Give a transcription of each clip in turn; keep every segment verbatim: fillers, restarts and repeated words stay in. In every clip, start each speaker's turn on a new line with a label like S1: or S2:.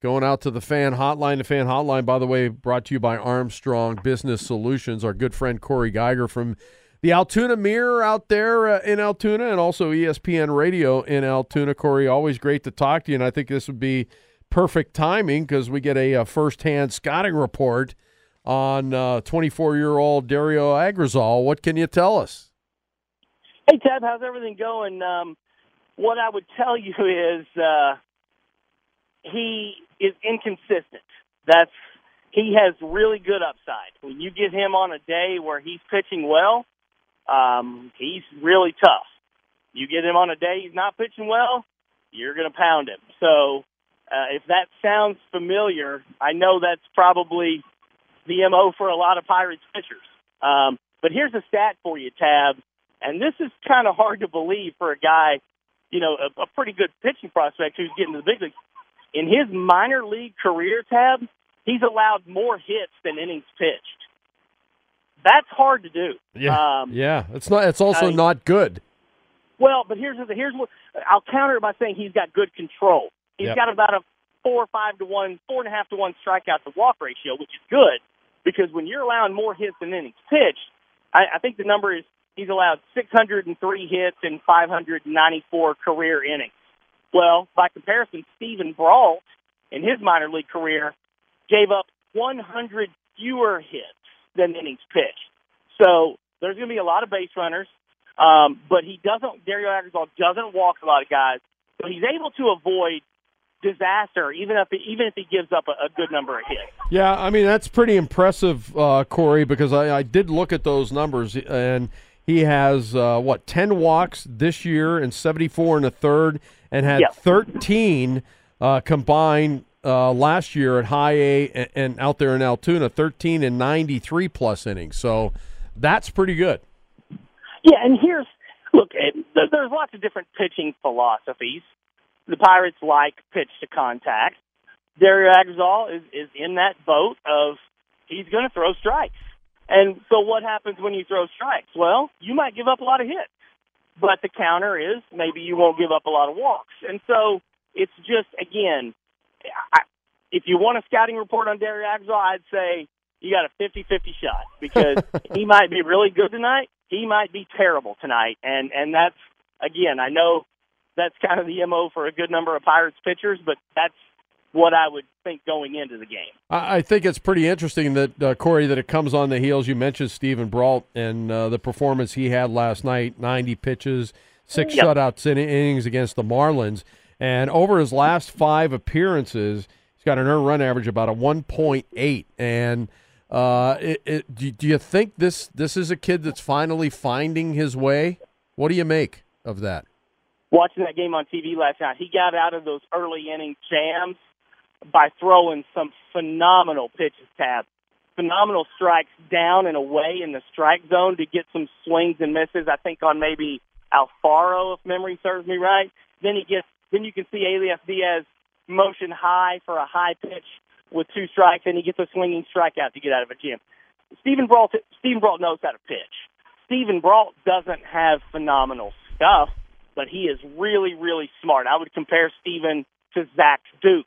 S1: Going out to the fan hotline. The fan hotline, by the way, brought to you by Armstrong Business Solutions. Our good friend Corey Geiger from the Altoona Mirror out there uh, in Altoona, and also E S P N Radio in Altoona. Corey, always great to talk to you, and I think this would be perfect timing because we get a, a first-hand scouting report on uh, twenty-four-year-old Dario Agrazal. What can you tell us?
S2: Hey, Tab, how's everything going? Um, what I would tell you is uh, he is inconsistent. That's he has really good upside. When you get him on a day where he's pitching well, um, he's really tough. You get him on a day he's not pitching well, you're going to pound him. So uh, if that sounds familiar, I know that's probably the M O for a lot of Pirates pitchers. Um, but here's a stat for you, Tab, and this is kind of hard to believe for a guy, you know, a, a pretty good pitching prospect who's getting to the big leagues. In his minor league career, Tab, he's allowed more hits than innings pitched. That's hard to do.
S1: Yeah,
S2: um,
S1: yeah. It's not. It's also
S2: I,
S1: not good.
S2: Well, but here's the here's what I'll counter it by saying he's got good control. He's
S1: Yep.
S2: got about a four or five to one, four and a half to one strikeout to walk ratio, which is good because when you're allowing more hits than innings pitched, I, I think the number is he's allowed six hundred three hits in five hundred ninety-four career innings. Well, by comparison, Steven Brault, in his minor league career, gave up one hundred fewer hits than innings pitched. So there's going to be a lot of base runners, um, but he doesn't. Dario Agrazal doesn't walk a lot of guys, so he's able to avoid disaster, even if he, even if he gives up a, a good number of hits.
S1: Yeah, I mean that's pretty impressive, uh, Corey, because I, I did look at those numbers, and he has uh, what ten walks this year and seventy-four in a third. And had
S2: Yep.
S1: thirteen uh, combined uh, last year at High A and, and out there in Altoona, thirteen and ninety-three plus innings. So that's pretty good.
S2: Yeah, and here's look. There's lots of different pitching philosophies. The Pirates like pitch to contact. Dario Agrazal is is in that boat of he's going to throw strikes. And so what happens when you throw strikes? Well, you might give up a lot of hits. But the counter is maybe you won't give up a lot of walks. And so it's just, again, I, if you want a scouting report on Dario Agrazal, I'd say you got a fifty-fifty shot because he might be really good tonight. He might be terrible tonight. And, and that's, again, I know that's kind of the M O for a good number of Pirates pitchers, but that's what I would think going into the game.
S1: I, I think it's pretty interesting that, uh, Corey, that it comes on the heels. You mentioned Steven Brault and uh, the performance he had last night, ninety pitches, six
S2: Yep.
S1: shutouts in innings against the Marlins. And over his last five appearances, he's got an earned run average about a one point eight. And uh, it, it, do, do you think this, this is a kid that's finally finding his way? What do you make of that?
S2: Watching that game on T V last night, he got out of those early inning jams by throwing some phenomenal pitches, Tab. Phenomenal strikes down and away in the strike zone to get some swings and misses, I think on maybe Alfaro, if memory serves me right. Then he gets, then you can see Elias Diaz motion high for a high pitch with two strikes, and he gets a swinging strikeout to get out of a jam. Steven Brault, Steven Brault knows how to pitch. Steven Brault doesn't have phenomenal stuff, but he is really, really smart. I would compare Steven to Zach Duke.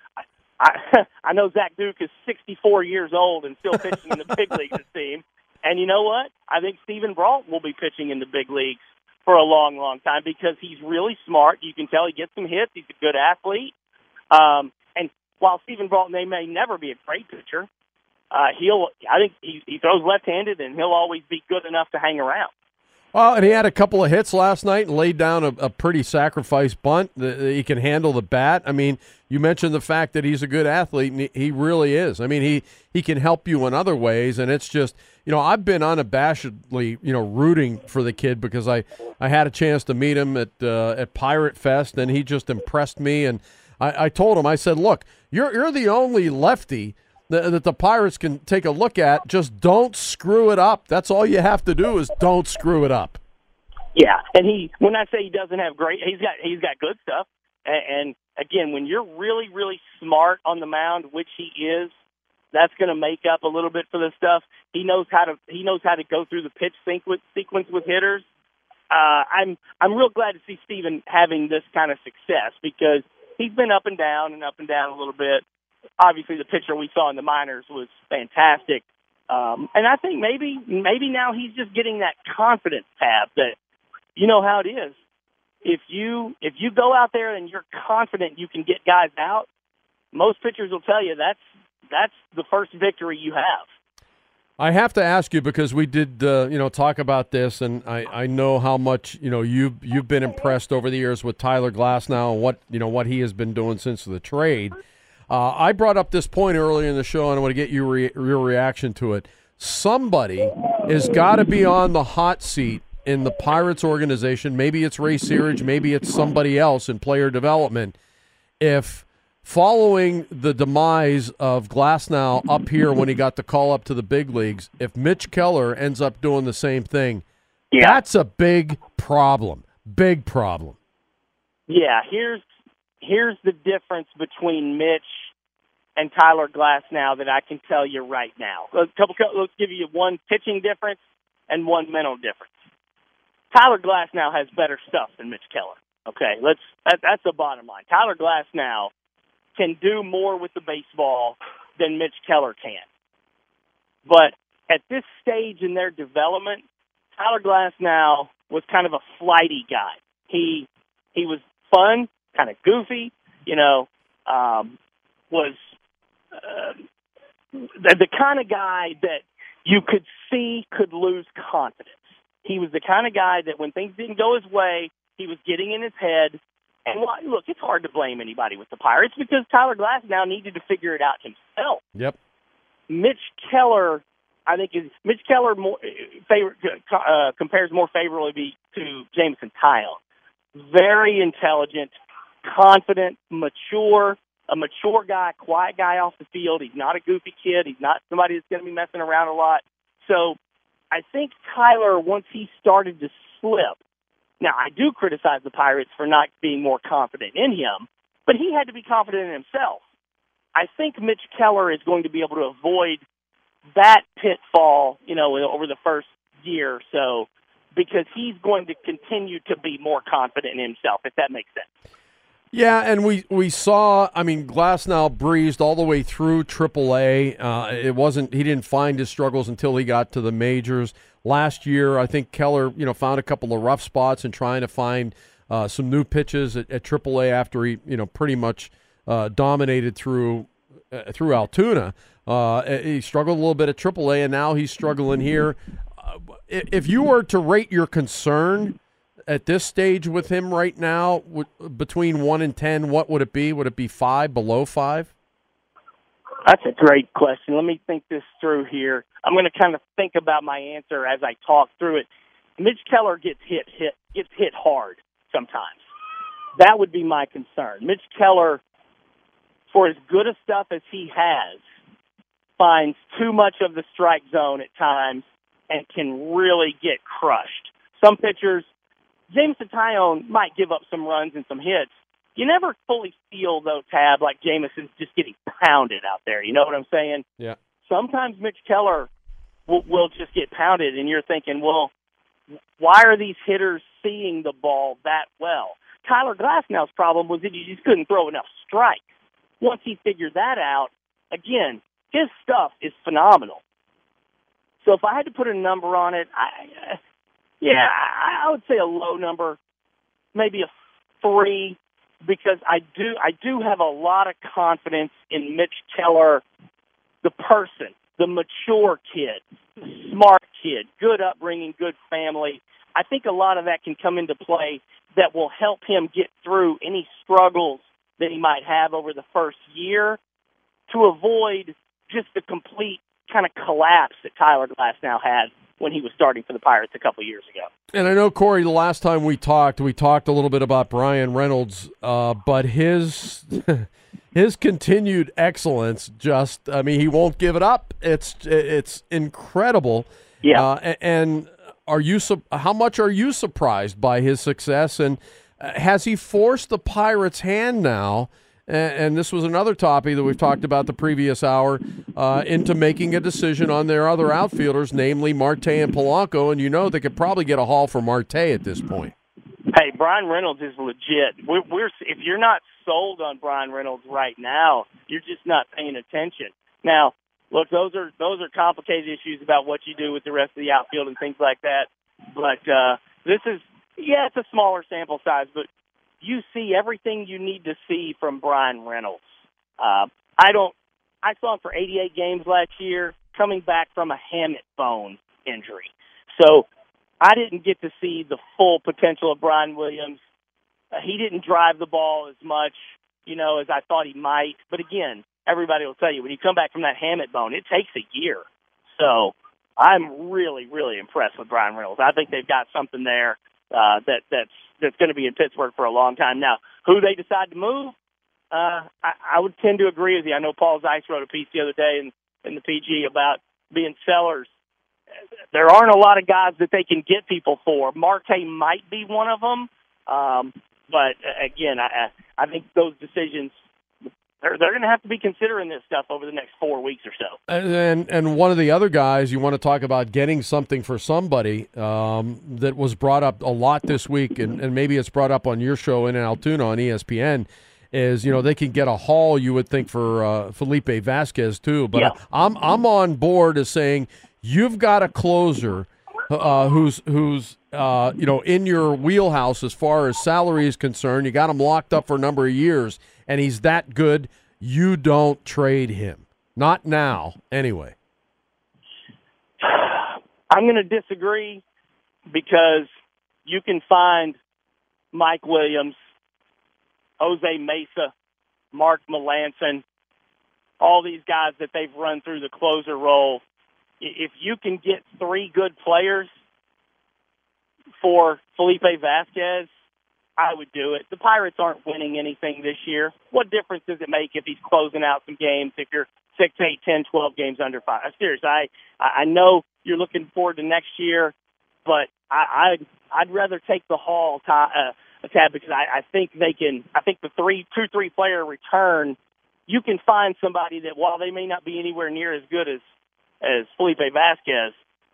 S2: I, I know Zach Duke is sixty-four years old and still pitching in the big leagues, it seems. And you know what? I think Steven Brault will be pitching in the big leagues for a long, long time because he's really smart. You can tell he gets some hits. He's a good athlete. Um, and while Steven Brault may, may never be a great pitcher, uh, he'll I think he, he throws left-handed, and he'll always be good enough to hang around.
S1: Well, and he had a couple of hits last night and laid down a, a pretty sacrifice bunt. That he can handle the bat. I mean, you mentioned the fact that he's a good athlete, and he, he really is. I mean, he, he can help you in other ways, and it's just, you know, I've been unabashedly, you know, rooting for the kid because I, I had a chance to meet him at uh, at Pirate Fest, and he just impressed me. And I, I told him, I said, look, you're you're the only lefty that, that the Pirates can take a look at. Just don't screw it up. That's all you have to do is don't screw it up.
S2: Yeah, and he when I say he doesn't have great, he's got he's got good stuff. And, and again, when you're really really smart on the mound, which he is, that's going to make up a little bit for the stuff. He knows how to he knows how to go through the pitch sequence sequence with hitters. Uh, I'm I'm real glad to see Steven having this kind of success because he's been up and down and up and down a little bit. Obviously, the pitcher we saw in the minors was fantastic. Um, and I think maybe maybe now he's just getting that confidence tab that, you know how it is. If you if you go out there and you're confident you can get guys out, most pitchers will tell you that's that's the first victory you have.
S1: I have to ask you because we did, uh, you know, talk about this, and I, I know how much you know you you've been impressed over the years with Tyler Glasnow and what you know what he has been doing since the trade. Uh, I brought up this point earlier in the show, and I want to get your re- your reaction to it. Somebody has got to be on the hot seat in the Pirates organization. Maybe it's Ray Searage, maybe it's somebody else in player development. If following the demise of Glasnow up here when he got the call up to the big leagues, if Mitch Keller ends up doing the same thing, yeah. that's a big problem. Big problem.
S2: Yeah, here's here's the difference between Mitch and Tyler Glasnow that I can tell you right now. A couple, let's give you one pitching difference and one mental difference. Tyler Glasnow has better stuff than Mitch Keller. Okay, let's that, that's the bottom line. Tyler Glasnow can do more with the baseball than Mitch Keller can. But at this stage in their development, Tyler Glasnow was kind of a flighty guy. He he was fun, kind of goofy, you know, um, was uh, the, the kind of guy that you could see could lose confidence. He was the kind of guy that when things didn't go his way, he was getting in his head. And look, it's hard to blame anybody with the Pirates because Tyler Glasnow needed to figure it out himself.
S1: Yep.
S2: Mitch Keller, I think, is Mitch Keller more favor, uh, compares more favorably to Jameson Taillon. Very intelligent, confident, mature, a mature guy, quiet guy off the field. He's not a goofy kid. He's not somebody that's going to be messing around a lot. So I think Tyler, once he started to slip, now, I do criticize the Pirates for not being more confident in him, but he had to be confident in himself. I think Mitch Keller is going to be able to avoid that pitfall, you know, over the first year or so, because he's going to continue to be more confident in himself, if that makes sense.
S1: Yeah, and we, we saw, I mean, Glasnow breezed all the way through triple A. Uh, it wasn't, he didn't find his struggles until he got to the majors. Last year, I think Keller, you know, found a couple of rough spots in trying to find uh, some new pitches at, at triple A after he, you know, pretty much uh, dominated through uh, through Altoona. Uh, he struggled a little bit at triple A, and now he's struggling here. Uh, if you were to rate your concern at this stage with him right now, w- between one and ten, what would it be? Would it be five, below five?
S2: That's a great question. Let me think this through here. I'm going to kind of think about my answer as I talk through it. Mitch Keller gets hit, hit, gets hit hard sometimes. That would be my concern. Mitch Keller, for as good a stuff as he has, finds too much of the strike zone at times and can really get crushed. Some pitchers, Jameson Taillon might give up some runs and some hits. You never fully feel, though, Tab, like Jameson's just getting pounded out there. You know what I'm saying?
S1: Yeah.
S2: Sometimes Mitch Keller will, will just get pounded, and you're thinking, well, why are these hitters seeing the ball that well? Tyler Glasnow's problem was that he just couldn't throw enough strikes. Once he figured that out, again, his stuff is phenomenal. So if I had to put a number on it, I, uh, yeah, I, I would say a low number, maybe a three. Because I do, I do have a lot of confidence in Mitch Keller, the person, the mature kid, the smart kid, good upbringing, good family. I think a lot of that can come into play that will help him get through any struggles that he might have over the first year to avoid just the complete kind of collapse that Tyler Glasnow had when he was starting for the Pirates a couple years ago.
S1: And I know, Corey, the last time we talked, we talked a little bit about Bryan Reynolds, uh, but his his continued excellence just, I mean, he won't give it up. It's it's incredible.
S2: Yeah.
S1: Uh, and are you how much are you surprised by his success? And has he forced the Pirates' hand now? And this was another topic that we've talked about the previous hour, uh, into making a decision on their other outfielders, namely Marte and Polanco, and you know they could probably get a haul for Marte at this point.
S2: Hey, Bryan Reynolds is legit. We're, we're if you're not sold on Brian Reynolds right now. You're just not paying attention. Now, look, those are those are complicated issues about what you do with the rest of the outfield and things like that. But uh, this is, yeah, it's a smaller sample size, but you see everything you need to see from Brian Reynolds. Uh, I don't. I saw him for eighty-eight games last year, coming back from a hamate bone injury. So I didn't get to see the full potential of Brian Williams. Uh, he didn't drive the ball as much, you know, as I thought he might. But again, everybody will tell you when you come back from that hamate bone, it takes a year. So I'm really, really impressed with Brian Reynolds. I think they've got something there uh, that that's that's going to be in Pittsburgh for a long time. Now, who they decide to move, uh, I, I would tend to agree with you. I know Paul Zeiss wrote a piece the other day in, in the P G about being sellers. There aren't a lot of guys that they can get people for. Marte might be one of them. Um, but, again, I, I think those decisions, they're, they're going to have to be considering this stuff over the next four weeks or so.
S1: And, and and one of the other guys you want to talk about getting something for somebody um, that was brought up a lot this week, and, and maybe it's brought up on your show in Altoona on E S P N, is, you know, they can get a haul, you would think, for uh, Felipe Vasquez too. But
S2: yeah.
S1: I'm I'm on board as saying you've got a closer uh, who's who's uh, you know, in your wheelhouse as far as salary is concerned. You got him locked up for a number of years, and he's that good. You don't trade him. Not now, anyway.
S2: I'm going to disagree because you can find Mike Williams, Jose Mesa, Mark Melancon, all these guys that they've run through the closer role. If you can get three good players for Felipe Vasquez, I would do it. The Pirates aren't winning anything this year. What difference does it make if he's closing out some games, if you're six, eight, ten, twelve games under five? Seriously, I, I know you're looking forward to next year, but I, I'd, I'd rather take the haul, uh, Tab, because I, I think they can, I think the three, two, three player return, you can find somebody that while they may not be anywhere near as good as, as Felipe Vasquez,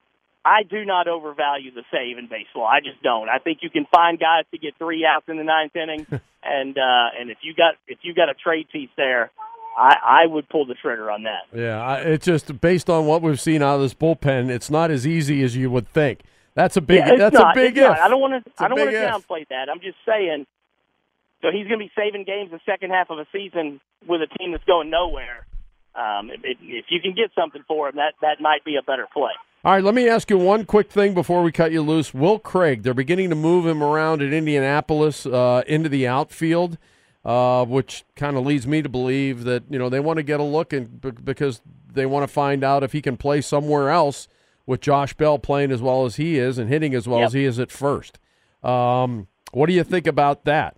S2: I do not overvalue the save in baseball. I just don't. I think you can find guys to get three outs in the ninth inning, and uh, and if you got if you got a trade piece there, I, I would pull the trigger on that.
S1: Yeah, I, it's just based on what we've seen out of this bullpen, it's not as easy as you would think. That's a big.
S2: Yeah,
S1: that's
S2: not,
S1: a big
S2: if.
S1: if.
S2: Not. I don't want to. I don't want to
S1: if.
S2: downplay that. I'm just saying. So he's going to be saving games the second half of a season with a team that's going nowhere. Um, if, if you can get something for him, that that might be a better play.
S1: All right, let me ask you one quick thing before we cut you loose. Will Craig, they're beginning to move him around at Indianapolis uh, into the outfield, uh, which kind of leads me to believe that, you know, they want to get a look in, because they want to find out if he can play somewhere else with Josh Bell playing as well as he is and hitting as well
S2: yep.
S1: as he is at first. Um, what do you think about that?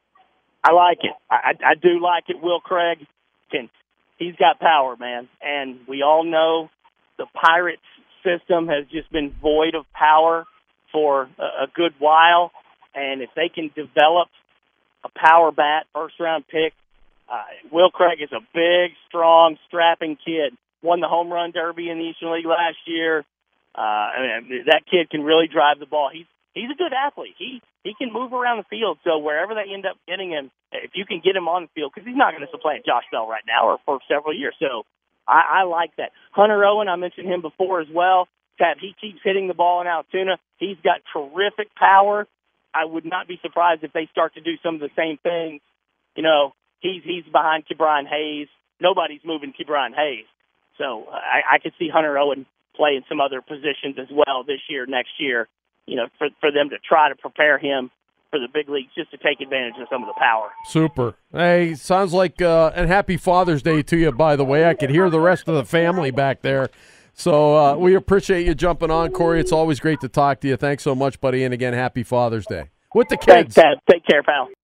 S2: I like it. I, I do like it. Will Craig, can, he's got power, man, and we all know the Pirates system has just been void of power for a, a good while, and if they can develop a power bat, first-round pick, uh, Will Craig is a big, strong, strapping kid. Won the home run derby in the Eastern League last year. Uh, I mean, that kid can really drive the ball. He's he's a good athlete. He he can move around the field. So wherever they end up getting him, if you can get him on the field, because he's not going to supplant Josh Bell right now or for several years. So I, I like that. Hunter Owen, I mentioned him before as well. Tab, he keeps hitting the ball in Altoona. He's got terrific power. I would not be surprised if they start to do some of the same things. You know, he's he's behind Ke'Bryan Hayes. Nobody's moving Ke'Bryan Hayes. So I, I could see Hunter Owen play in some other positions as well this year, next year, you know, for, for them to try to prepare him for the big leagues, just to take advantage of some of the power.
S1: Super. Hey, sounds like, uh, and happy Father's Day to you, by the way. I could hear the rest of the family back there. So uh, we appreciate you jumping on, Corey. It's always great to talk to you. Thanks so much, buddy. And again, happy Father's Day. With the kids.
S2: Thanks, Ted. Take care, pal.